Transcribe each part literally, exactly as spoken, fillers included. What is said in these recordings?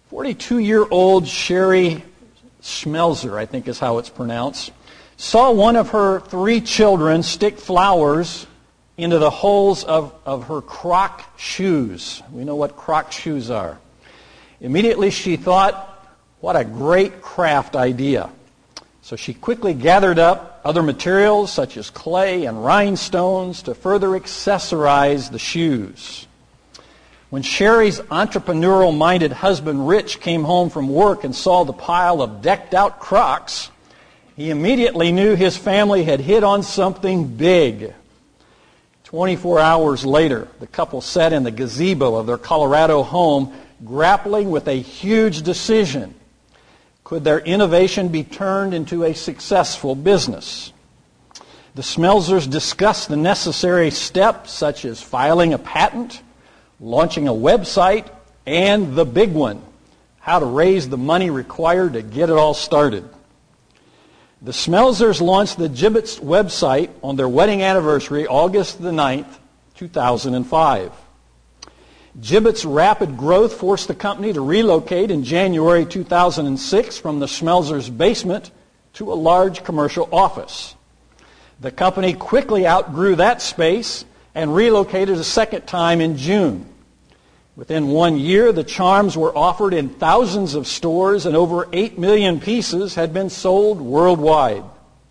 forty-two-year-old Sherry Schmelzer, I think is how it's pronounced, saw one of her three children stick flowers into the holes of, of her Croc shoes. We know what Croc shoes are. Immediately she thought, what a great craft idea. So she quickly gathered up other materials such as clay and rhinestones to further accessorize the shoes. When Sherry's entrepreneurial-minded husband Rich came home from work and saw the pile of decked-out Crocs, he immediately knew his family had hit on something big. twenty-four hours later, the couple sat in the gazebo of their Colorado home grappling with a huge decision. Could their innovation be turned into a successful business? The Schmelzers discussed the necessary steps such as filing a patent, launching a website, and the big one, how to raise the money required to get it all started. The Schmelzers launched the Jibbitz website on their wedding anniversary, August the ninth, two thousand five. Jibbitz's rapid growth forced the company to relocate in January two thousand six from the Schmelzers' basement to a large commercial office. The company quickly outgrew that space and relocated a second time in June. Within one year, the charms were offered in thousands of stores and over eight million pieces had been sold worldwide.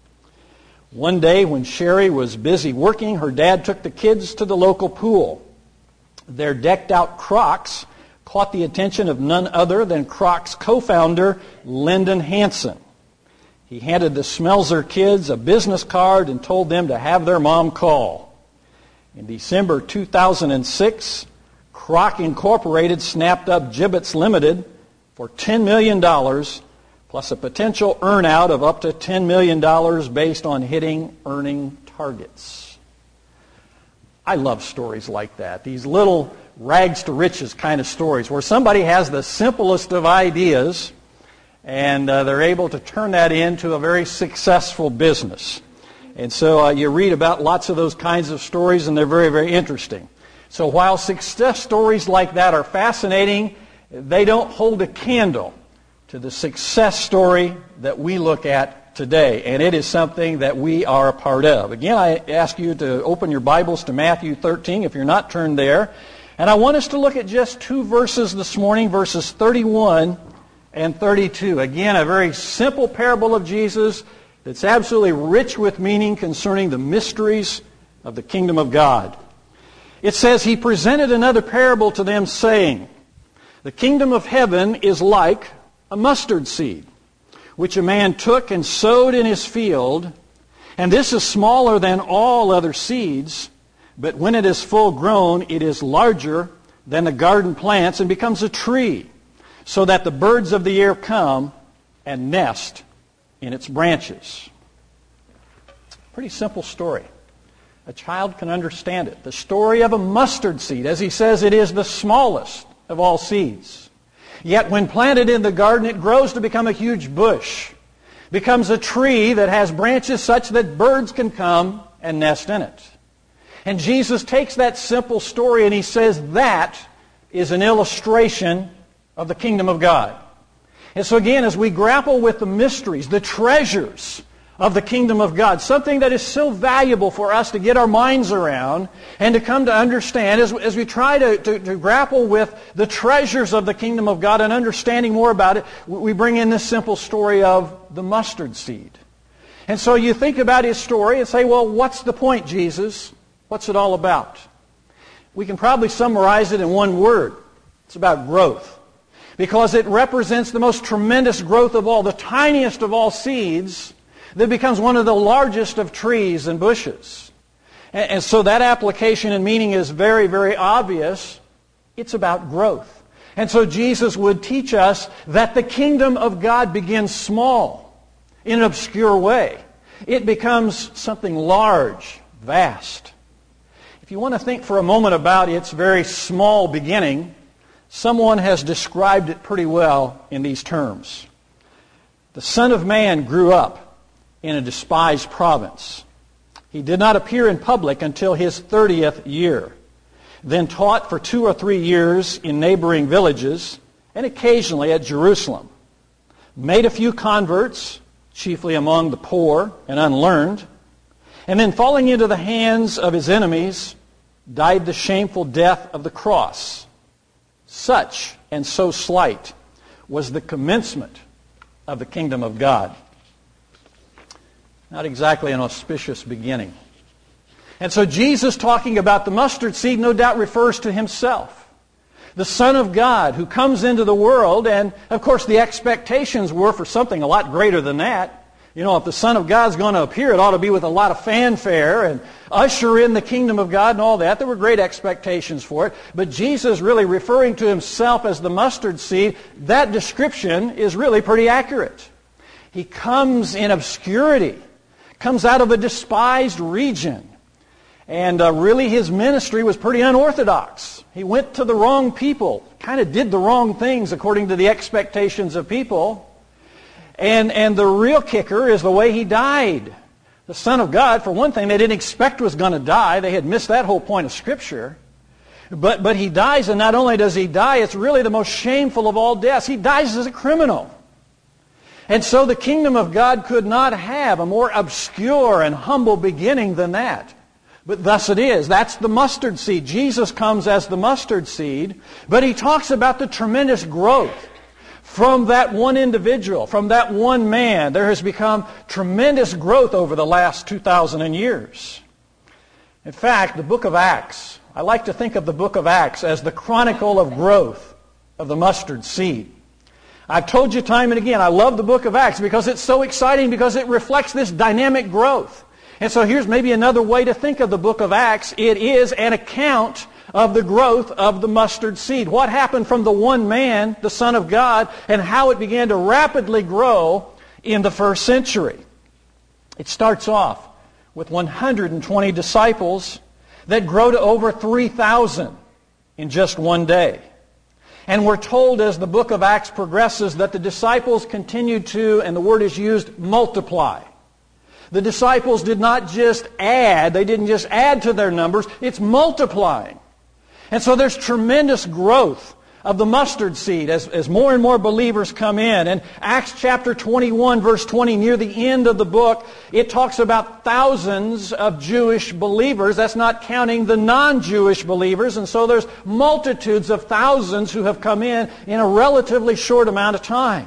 One day when Sherry was busy working, her dad took the kids to the local pool. Their decked-out Crocs caught the attention of none other than Crocs co-founder Lyndon Hanson. He handed the Schmelzer kids a business card and told them to have their mom call. In December two thousand six, Croc Incorporated snapped up Jibbitz Limited for ten million dollars, plus a potential earn-out of up to ten million dollars based on hitting earning targets. I love stories like that, these little rags to riches kind of stories where somebody has the simplest of ideas and uh, they're able to turn that into a very successful business. And so uh, you read about lots of those kinds of stories and they're very, very interesting. So while success stories like that are fascinating, they don't hold a candle to the success story that we look at today. And it is something that we are a part of. Again, I ask you to open your Bibles to Matthew thirteen if you're not turned there. And I want us to look at just two verses this morning, verses thirty-one and thirty-two. Again, a very simple parable of Jesus that's absolutely rich with meaning concerning the mysteries of the kingdom of God. It says, He presented another parable to them, saying, The kingdom of heaven is like a mustard seed, which a man took and sowed in his field, and this is smaller than all other seeds, but when it is full grown, it is larger than the garden plants and becomes a tree, so that the birds of the air come and nest in its branches. Pretty simple story. A child can understand it. The story of a mustard seed. As he says, it is the smallest of all seeds. Yet when planted in the garden, it grows to become a huge bush. Becomes a tree that has branches such that birds can come and nest in it. And Jesus takes that simple story and he says that is an illustration of the kingdom of God. And so again, as we grapple with the mysteries, the treasures of the kingdom of God, something that is so valuable for us to get our minds around and to come to understand as, as we try to, to, to grapple with the treasures of the kingdom of God and understanding more about it, we bring in this simple story of the mustard seed. And so you think about his story and say, well, what's the point, Jesus? What's it all about? We can probably summarize it in one word. It's about growth. Because it represents the most tremendous growth of all, the tiniest of all seeds that becomes one of the largest of trees and bushes. And, and so that application and meaning is very, very obvious. It's about growth. And so Jesus would teach us that the kingdom of God begins small, in an obscure way. It becomes something large, vast. If you want to think for a moment about its very small beginning, someone has described it pretty well in these terms. The Son of Man grew up in a despised province. He did not appear in public until his thirtieth year, then taught for two or three years in neighboring villages, and occasionally at Jerusalem, made a few converts, chiefly among the poor and unlearned, and then falling into the hands of his enemies, died the shameful death of the cross. Such and so slight was the commencement of the kingdom of God. Not exactly an auspicious beginning. And so Jesus, talking about the mustard seed, no doubt refers to himself, the Son of God who comes into the world, and of course the expectations were for something a lot greater than that. You know, if the Son of God's going to appear, it ought to be with a lot of fanfare and usher in the kingdom of God and all that. There were great expectations for it. But Jesus really referring to himself as the mustard seed, that description is really pretty accurate. He comes in obscurity, comes out of a despised region. And uh, really his ministry was pretty unorthodox. He went to the wrong people, kind of did the wrong things according to the expectations of people. And and the real kicker is the way he died. The Son of God, for one thing, they didn't expect was going to die. They had missed that whole point of Scripture. But but he dies, and not only does he die, it's really the most shameful of all deaths. He dies as a criminal. And so the kingdom of God could not have a more obscure and humble beginning than that. But thus it is. That's the mustard seed. Jesus comes as the mustard seed, but he talks about the tremendous growth. From that one individual, from that one man, there has become tremendous growth over the last two thousand years. In fact, the book of Acts, I like to think of the book of Acts as the chronicle of growth of the mustard seed. I've told you time and again, I love the book of Acts because it's so exciting, because it reflects this dynamic growth. And so here's maybe another way to think of the book of Acts. It is an account of the growth of the mustard seed. What happened from the one man, the Son of God, and how it began to rapidly grow in the first century. It starts off with one hundred twenty disciples that grow to over three thousand in just one day. And we're told as the book of Acts progresses that the disciples continued to, and the word is used, multiply. The disciples did not just add, they didn't just add to their numbers, it's multiplying. And so there's tremendous growth of the mustard seed as, as more and more believers come in. And Acts chapter twenty-one, verse twenty, near the end of the book, it talks about thousands of Jewish believers. That's not counting the non-Jewish believers. And so there's multitudes of thousands who have come in in a relatively short amount of time.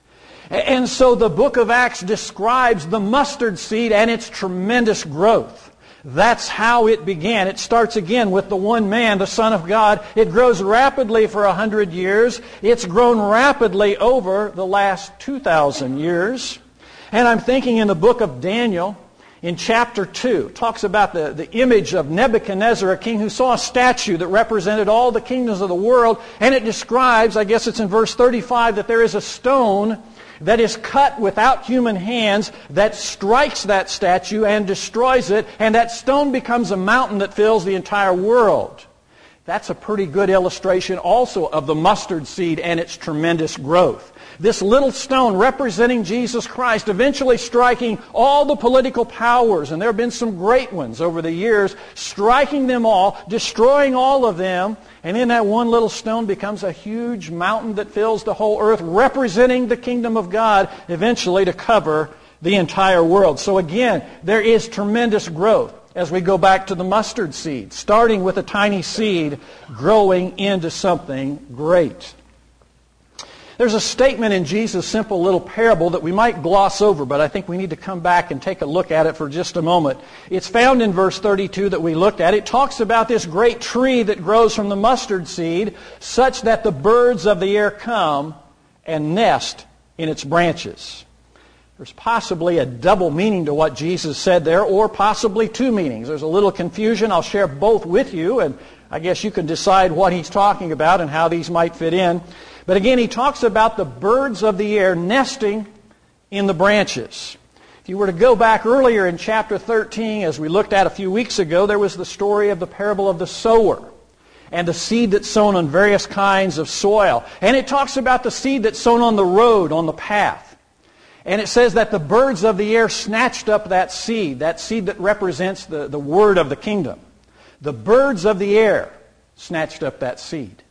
And so the book of Acts describes the mustard seed and its tremendous growth. That's how it began. It starts again with the one man, the Son of God. It grows rapidly for a hundred years. It's grown rapidly over the last two thousand years. And I'm thinking in the book of Daniel, in chapter two, it talks about the, the image of Nebuchadnezzar, a king who saw a statue that represented all the kingdoms of the world. And it describes, I guess it's in verse thirty-five, that there is a stone that is cut without human hands that strikes that statue and destroys it, and that stone becomes a mountain that fills the entire world. That's a pretty good illustration also of the mustard seed and its tremendous growth. This little stone representing Jesus Christ eventually striking all the political powers, and there have been some great ones over the years, striking them all, destroying all of them, and then that one little stone becomes a huge mountain that fills the whole earth, representing the kingdom of God, eventually to cover the entire world. So again, there is tremendous growth as we go back to the mustard seed, starting with a tiny seed, growing into something great. There's a statement in Jesus' simple little parable that we might gloss over, but I think we need to come back and take a look at it for just a moment. It's found in verse thirty-two that we looked at. It talks about this great tree that grows from the mustard seed, such that the birds of the air come and nest in its branches. There's possibly a double meaning to what Jesus said there, or possibly two meanings. There's a little confusion. I'll share both with you, and I guess you can decide what he's talking about and how these might fit in. But again, he talks about the birds of the air nesting in the branches. If you were to go back earlier in chapter thirteen, as we looked at a few weeks ago, there was the story of the parable of the sower and the seed that's sown on various kinds of soil. And it talks about the seed that's sown on the road, on the path. And it says that the birds of the air snatched up that seed, that seed that represents the, the word of the kingdom. The birds of the air snatched up that seed.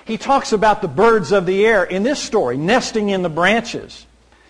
He talks about the birds of the air in this story, nesting in the branches.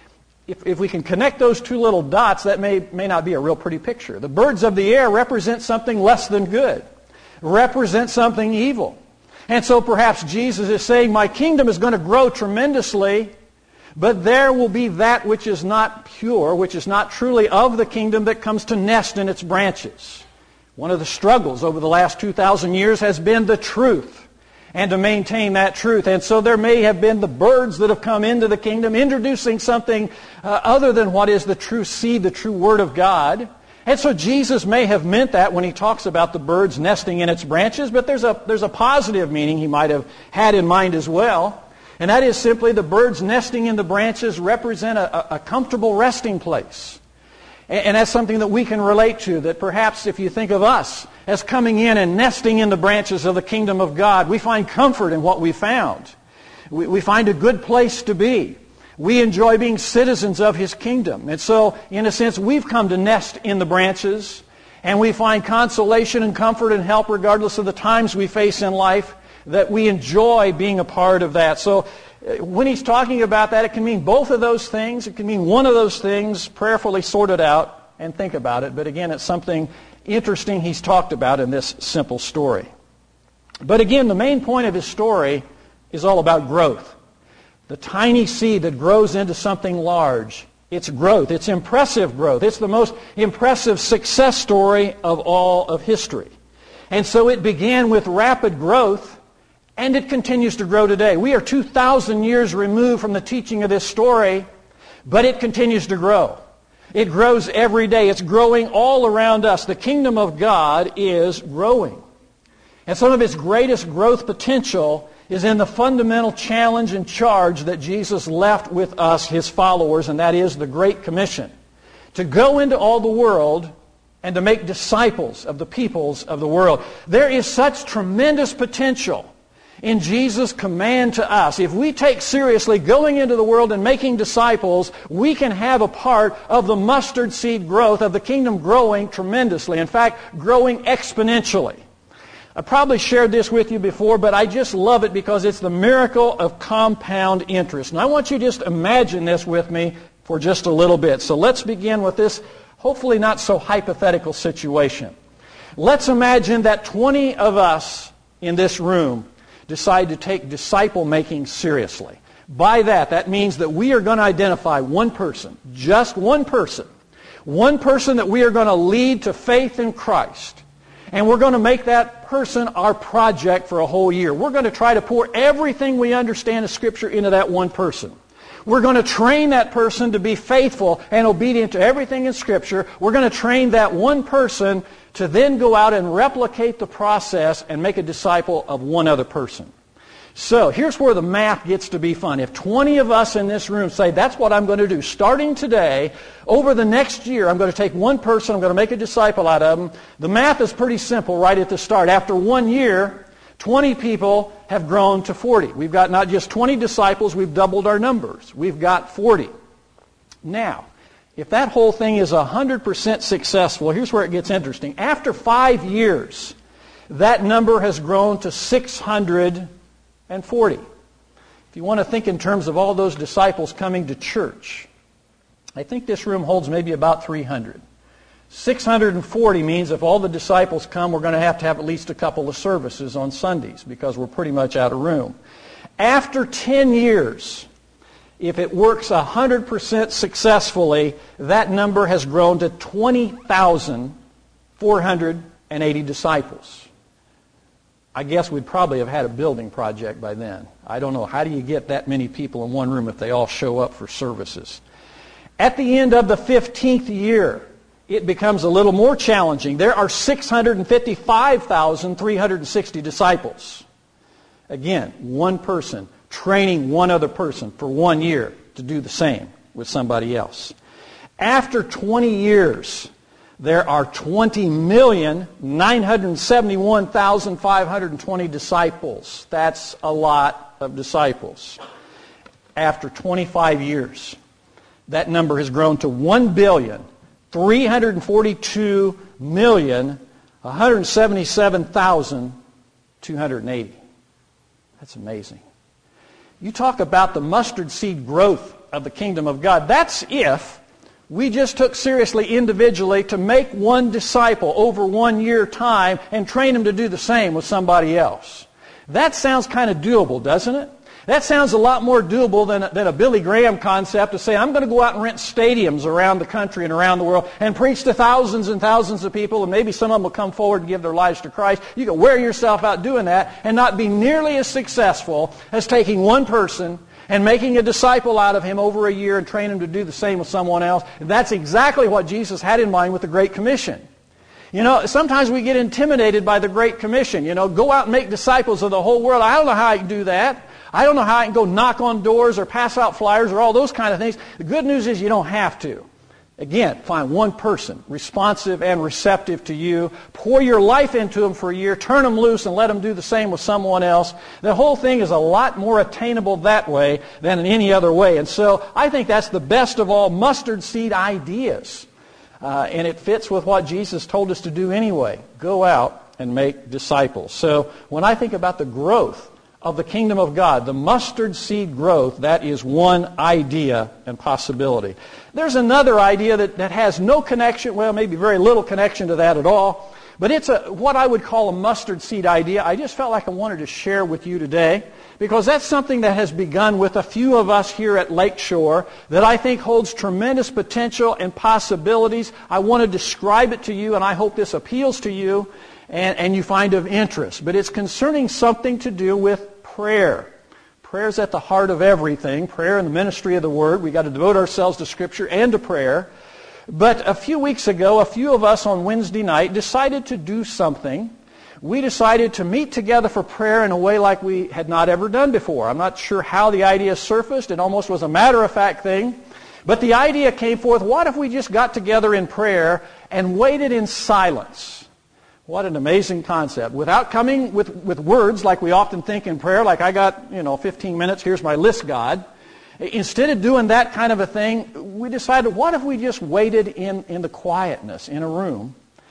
If, if we can connect those two little dots, that may, may not be a real pretty picture. The birds of the air represent something less than good, represent something evil. And so perhaps Jesus is saying, my kingdom is going to grow tremendously, but there will be that which is not pure, which is not truly of the kingdom, that comes to nest in its branches. One of the struggles over the last two thousand years has been the truth, and to maintain that truth. And so there may have been the birds that have come into the kingdom, introducing something uh, other than what is the true seed, the true Word of God. And so Jesus may have meant that when he talks about the birds nesting in its branches, but there's a, there's a positive meaning he might have had in mind as well. And that is simply the birds nesting in the branches represent a, a comfortable resting place. And, and that's something that we can relate to, that perhaps if you think of us as coming in and nesting in the branches of the kingdom of God, we find comfort in what we found. We, we find a good place to be. We enjoy being citizens of His kingdom. And so, in a sense, we've come to nest in the branches, and we find consolation and comfort and help regardless of the times we face in life, that we enjoy being a part of that. So, when he's talking about that, it can mean both of those things. It can mean one of those things, prayerfully sort it out and think about it. But again, it's something interesting he's talked about in this simple story. But again, the main point of his story is all about growth. The tiny seed that grows into something large. It's growth. It's impressive growth. It's the most impressive success story of all of history. And so it began with rapid growth, and it continues to grow today. We are two thousand years removed from the teaching of this story, but it continues to grow. It grows every day. It's growing all around us. The kingdom of God is growing. And some of its greatest growth potential is in the fundamental challenge and charge that Jesus left with us, His followers, and that is the Great Commission. To go into all the world and to make disciples of the peoples of the world. There is such tremendous potential in Jesus' command to us. If we take seriously going into the world and making disciples, we can have a part of the mustard seed growth of the kingdom growing tremendously. In fact, growing exponentially. I probably shared this with you before, but I just love it because it's the miracle of compound interest. And I want you to just imagine this with me for just a little bit. So let's begin with this, hopefully not so hypothetical situation. Let's imagine that twenty of us in this room decide to take disciple making seriously. By that, that means that we are going to identify one person, just one person, one person that we are going to lead to faith in Christ. And we're going to make that person our project for a whole year. We're going to try to pour everything we understand of Scripture into that one person. We're going to train that person to be faithful and obedient to everything in Scripture. We're going to train that one person to then go out and replicate the process and make a disciple of one other person. So here's where the math gets to be fun. If twenty of us in this room say, that's what I'm going to do, starting today, over the next year, I'm going to take one person, I'm going to make a disciple out of them. The math is pretty simple right at the start. After one year, twenty people have grown to forty. We've got not just twenty disciples, we've doubled our numbers. We've got forty. Now, if that whole thing is one hundred percent successful, here's where it gets interesting. After five years, that number has grown to six hundred forty. If you want to think in terms of all those disciples coming to church, I think this room holds maybe about three hundred. six hundred forty means if all the disciples come, we're going to have to have at least a couple of services on Sundays because we're pretty much out of room. After ten years, if it works one hundred percent successfully, that number has grown to twenty thousand four hundred eighty disciples. I guess we'd probably have had a building project by then. I don't know. How do you get that many people in one room if they all show up for services? At the end of the fifteenth year, it becomes a little more challenging. There are six hundred fifty-five thousand three hundred sixty disciples. Again, one person training one other person for one year to do the same with somebody else. After twenty years, there are twenty million nine hundred seventy-one thousand five hundred twenty disciples. That's a lot of disciples. After twenty-five years, that number has grown to one billion three hundred forty-two million one hundred seventy-seven thousand two hundred eighty. That's amazing. You talk about the mustard seed growth of the kingdom of God. That's if we just took seriously individually to make one disciple over one year time and train him to do the same with somebody else. That sounds kind of doable, doesn't it? That sounds a lot more doable than, than a Billy Graham concept to say, I'm going to go out and rent stadiums around the country and around the world and preach to thousands and thousands of people, and maybe some of them will come forward and give their lives to Christ. You can wear yourself out doing that and not be nearly as successful as taking one person and making a disciple out of him over a year and train him to do the same with someone else. And that's exactly what Jesus had in mind with the Great Commission. You know, sometimes we get intimidated by the Great Commission. You know, go out and make disciples of the whole world. I don't know how I can do that. I don't know how I can go knock on doors or pass out flyers or all those kind of things. The good news is you don't have to. Again, find one person responsive and receptive to you. Pour your life into them for a year. Turn them loose and let them do the same with someone else. The whole thing is a lot more attainable that way than in any other way. And so I think that's the best of all mustard seed ideas. Uh, and it fits with what Jesus told us to do anyway. Go out and make disciples. So when I think about the growth of the kingdom of God, the mustard seed growth, that is one idea and possibility. There's another idea that, that has no connection, well, maybe very little connection to that at all, but it's a what I would call a mustard seed idea. I just felt like I wanted to share with you today, because that's something that has begun with a few of us here at Lakeshore that I think holds tremendous potential and possibilities. I want to describe it to you, and I hope this appeals to you and, and you find of interest. But it's concerning something to do with prayer. Prayer is at the heart of everything. Prayer and the ministry of the Word. We've got to devote ourselves to Scripture and to prayer. But a few weeks ago, a few of us on Wednesday night decided to do something. We decided to meet together for prayer in a way like we had not ever done before. I'm not sure how the idea surfaced. It almost was a matter-of-fact thing. But the idea came forth, what if we just got together in prayer and waited in silence? What an amazing concept. Without coming with, with words like we often think in prayer, like I got, you know, fifteen minutes, here's my list, God. Instead of doing that kind of a thing, we decided, what if we just waited in, in the quietness in a room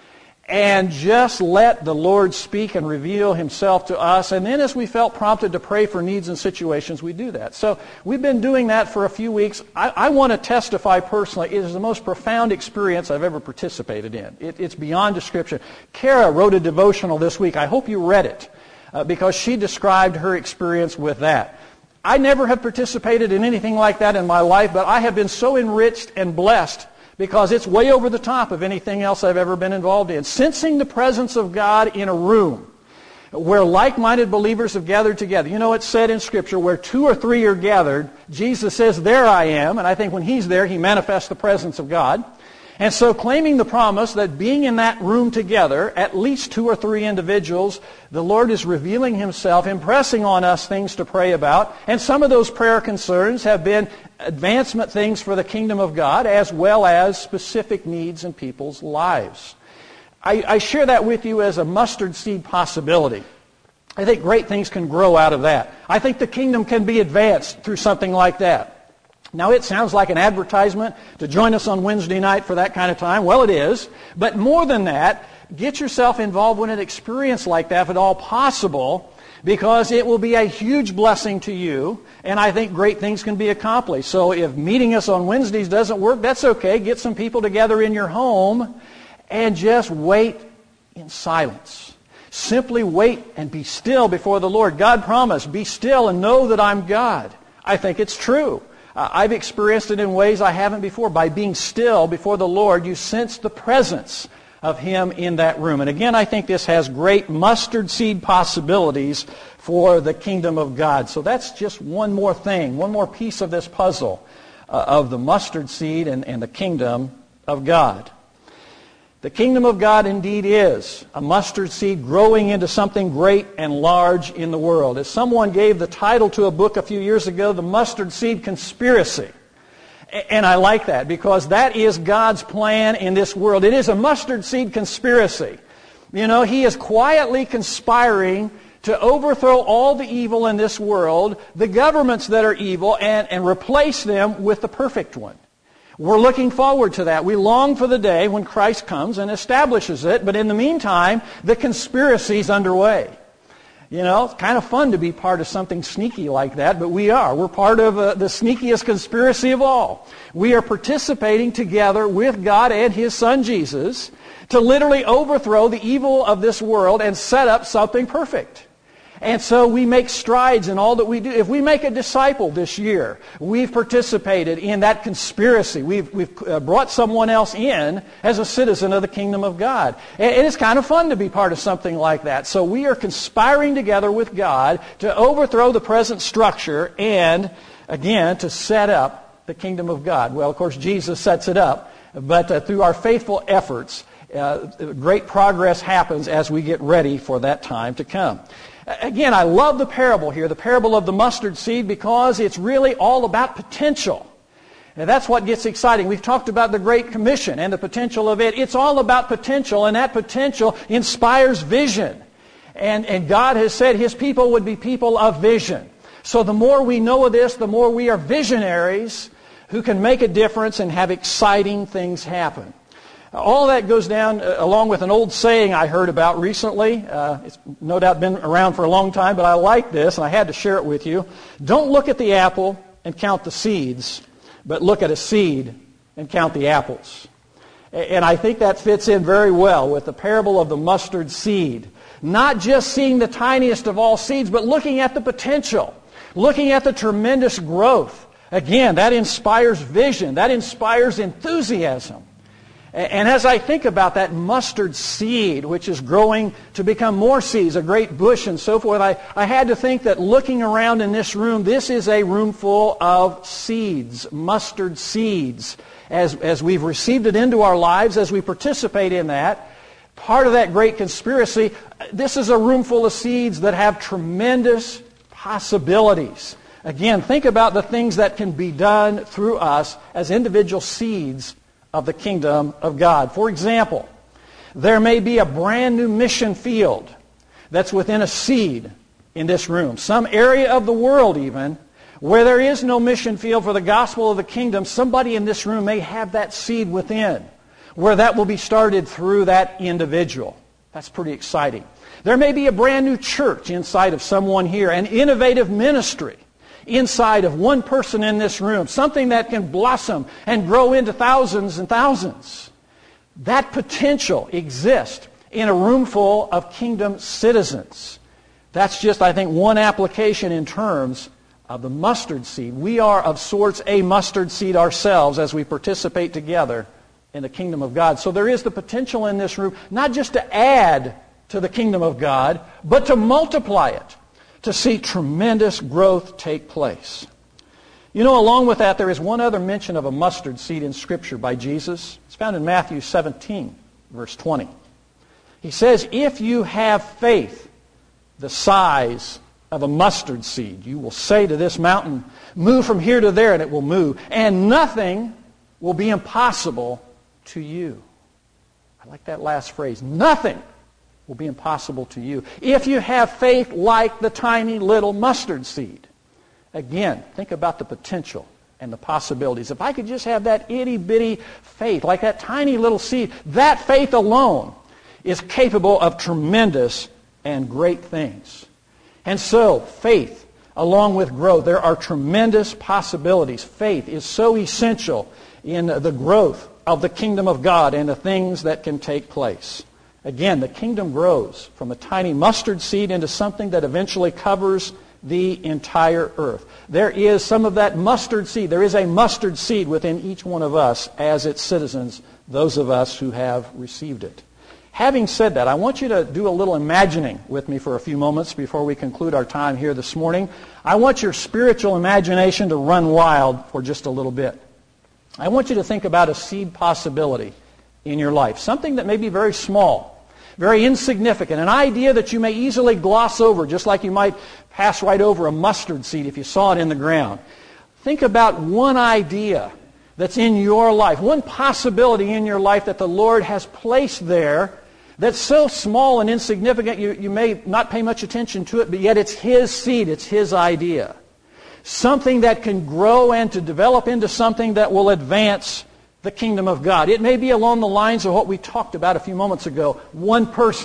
and just let the Lord speak and reveal Himself to us. And then as we felt prompted to pray for needs and situations, we do that. So we've been doing that for a few weeks. I, I want to testify personally, it is the most profound experience I've ever participated in. It, it's beyond description. Kara wrote a devotional this week. I hope you read it uh, because she described her experience with that. I never have participated in anything like that in my life, but I have been so enriched and blessed because it's way over the top of anything else I've ever been involved in. Sensing the presence of God in a room where like-minded believers have gathered together. You know, it's said in Scripture, where two or three are gathered, Jesus says, there I am. And I think when He's there, He manifests the presence of God. And so claiming the promise that being in that room together, at least two or three individuals, the Lord is revealing Himself, impressing on us things to pray about. And some of those prayer concerns have been advancement things for the kingdom of God, as well as specific needs in people's lives. I, I share that with you as a mustard seed possibility. I think great things can grow out of that. I think the kingdom can be advanced through something like that. Now, it sounds like an advertisement to join us on Wednesday night for that kind of time. Well, it is. But more than that, get yourself involved in an experience like that, if at all possible, because it will be a huge blessing to you, and I think great things can be accomplished. So if meeting us on Wednesdays doesn't work, that's okay. Get some people together in your home and just wait in silence. Simply wait and be still before the Lord. God promised, be still and know that I'm God. I think it's true. Uh, I've experienced it in ways I haven't before. By being still before the Lord, you sense the presence of Him in that room. And again, I think this has great mustard seed possibilities for the kingdom of God. So that's just one more thing, one more piece of this puzzle uh, of the mustard seed and, and the kingdom of God. The kingdom of God indeed is a mustard seed growing into something great and large in the world. As someone gave the title to a book a few years ago, The Mustard Seed Conspiracy. And I like that because that is God's plan in this world. It is a mustard seed conspiracy. You know, He is quietly conspiring to overthrow all the evil in this world, the governments that are evil, and, and replace them with the perfect one. We're looking forward to that. We long for the day when Christ comes and establishes it, but in the meantime, the conspiracy is underway. You know, it's kind of fun to be part of something sneaky like that, but we are. We're part of uh, the sneakiest conspiracy of all. We are participating together with God and His Son Jesus to literally overthrow the evil of this world and set up something perfect. And so we make strides in all that we do. If we make a disciple this year, we've participated in that conspiracy. We've, we've uh, brought someone else in as a citizen of the kingdom of God. And, and it's kind of fun to be part of something like that. So we are conspiring together with God to overthrow the present structure and, again, to set up the kingdom of God. Well, of course, Jesus sets it up, but uh, through our faithful efforts, uh, great progress happens as we get ready for that time to come. Again, I love the parable here, the parable of the mustard seed, because it's really all about potential. And that's what gets exciting. We've talked about the Great Commission and the potential of it. It's all about potential, and that potential inspires vision. And, and God has said His people would be people of vision. So the more we know of this, the more we are visionaries who can make a difference and have exciting things happen. All that goes down uh, along with an old saying I heard about recently. Uh, it's no doubt been around for a long time, but I like this, and I had to share it with you. Don't look at the apple and count the seeds, but look at a seed and count the apples. And I think that fits in very well with the parable of the mustard seed. Not just seeing the tiniest of all seeds, but looking at the potential, looking at the tremendous growth. Again, that inspires vision. That inspires enthusiasm. And as I think about that mustard seed, which is growing to become more seeds, a great bush and so forth, I, I had to think that looking around in this room, this is a room full of seeds, mustard seeds. As, as we've received it into our lives, as we participate in that, part of that great conspiracy, this is a room full of seeds that have tremendous possibilities. Again, think about the things that can be done through us as individual seeds of the kingdom of God. For example, there may be a brand new mission field that's within a seed in this room. Some area of the world even where there is no mission field for the gospel of the kingdom, somebody in this room may have that seed within, where that will be started through that individual. That's pretty exciting. There may be a brand new church inside of someone here, an innovative ministry inside of one person in this room, something that can blossom and grow into thousands and thousands. That potential exists in a room full of kingdom citizens. That's just, I think, one application in terms of the mustard seed. We are, of sorts, a mustard seed ourselves as we participate together in the kingdom of God. So there is the potential in this room, not just to add to the kingdom of God, but to multiply it, to see tremendous growth take place. You know, along with that, there is one other mention of a mustard seed in Scripture by Jesus. It's found in Matthew seventeen, verse twenty. He says, if you have faith the size of a mustard seed, you will say to this mountain, move from here to there, and it will move. And nothing will be impossible to you. I like that last phrase. Nothing will be impossible to you if you have faith like the tiny little mustard seed. Again, think about the potential and the possibilities. If I could just have that itty-bitty faith, like that tiny little seed, that faith alone is capable of tremendous and great things. And so, faith, along with growth, there are tremendous possibilities. Faith is so essential in the growth of the kingdom of God and the things that can take place. Again, the kingdom grows from a tiny mustard seed into something that eventually covers the entire earth. There is some of that mustard seed. There is a mustard seed within each one of us as its citizens, those of us who have received it. Having said that, I want you to do a little imagining with me for a few moments before we conclude our time here this morning. I want your spiritual imagination to run wild for just a little bit. I want you to think about a seed possibility in your life, something that may be very small, very insignificant, an idea that you may easily gloss over, just like you might pass right over a mustard seed if you saw it in the ground. Think about one idea that's in your life, one possibility in your life that the Lord has placed there that's so small and insignificant you, you may not pay much attention to it, but yet it's His seed, it's His idea. Something that can grow and to develop into something that will advance the kingdom of God. It may be along the lines of what we talked about a few moments ago. One person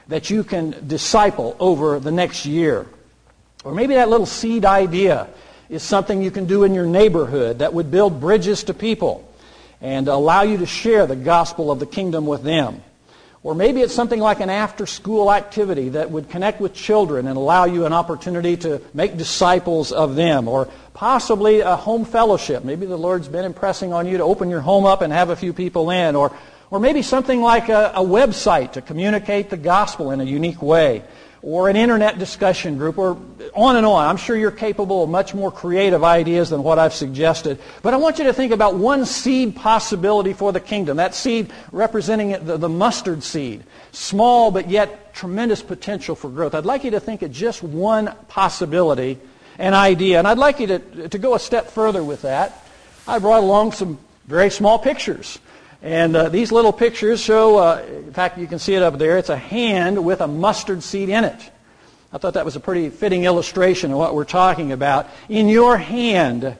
that you can disciple over the next year. Or maybe that little seed idea is something you can do in your neighborhood that would build bridges to people and allow you to share the gospel of the kingdom with them. Or maybe it's something like an after-school activity that would connect with children and allow you an opportunity to make disciples of them. Or possibly a home fellowship. Maybe the Lord's been impressing on you to open your home up and have a few people in. Or, or maybe something like a, a website to communicate the gospel in a unique way. Or an internet discussion group, or on and on. I'm sure you're capable of much more creative ideas than what I've suggested. But I want you to think about one seed possibility for the kingdom. That seed representing the, the mustard seed. Small but yet tremendous potential for growth. I'd like you to think of just one possibility, an idea. And I'd like you to, to go a step further with that. I brought along some very small pictures. And uh, these little pictures show, uh, in fact, you can see it up there, it's a hand with a mustard seed in it. I thought that was a pretty fitting illustration of what we're talking about. In your hand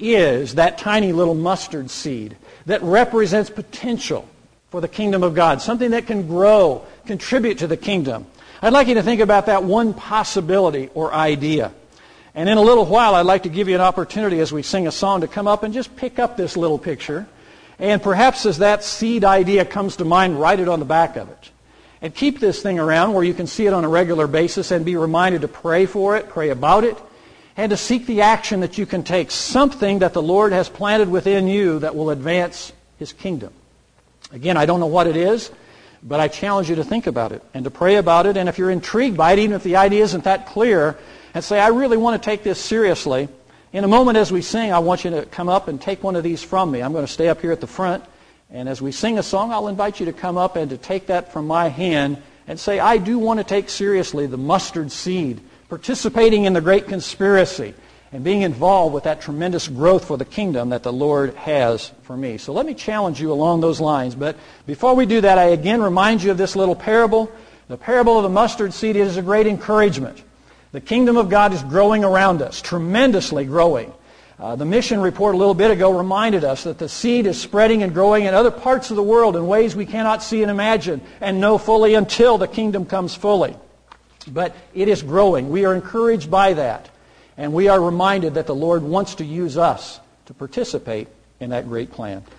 is that tiny little mustard seed that represents potential for the kingdom of God, something that can grow, contribute to the kingdom. I'd like you to think about that one possibility or idea. And in a little while, I'd like to give you an opportunity as we sing a song to come up and just pick up this little picture. And perhaps as that seed idea comes to mind, write it on the back of it. And keep this thing around where you can see it on a regular basis and be reminded to pray for it, pray about it, and to seek the action that you can take, something that the Lord has planted within you that will advance His kingdom. Again, I don't know what it is, but I challenge you to think about it and to pray about it. And if you're intrigued by it, even if the idea isn't that clear, and say, I really want to take this seriously, in a moment as we sing, I want you to come up and take one of these from me. I'm going to stay up here at the front. And as we sing a song, I'll invite you to come up and to take that from my hand and say, I do want to take seriously the mustard seed, participating in the great conspiracy and being involved with that tremendous growth for the kingdom that the Lord has for me. So let me challenge you along those lines. But before we do that, I again remind you of this little parable. The parable of the mustard seed is a great encouragement. The kingdom of God is growing around us, tremendously growing. Uh, the mission report a little bit ago reminded us that the seed is spreading and growing in other parts of the world in ways we cannot see and imagine and know fully until the kingdom comes fully. But it is growing. We are encouraged by that. And we are reminded that the Lord wants to use us to participate in that great plan.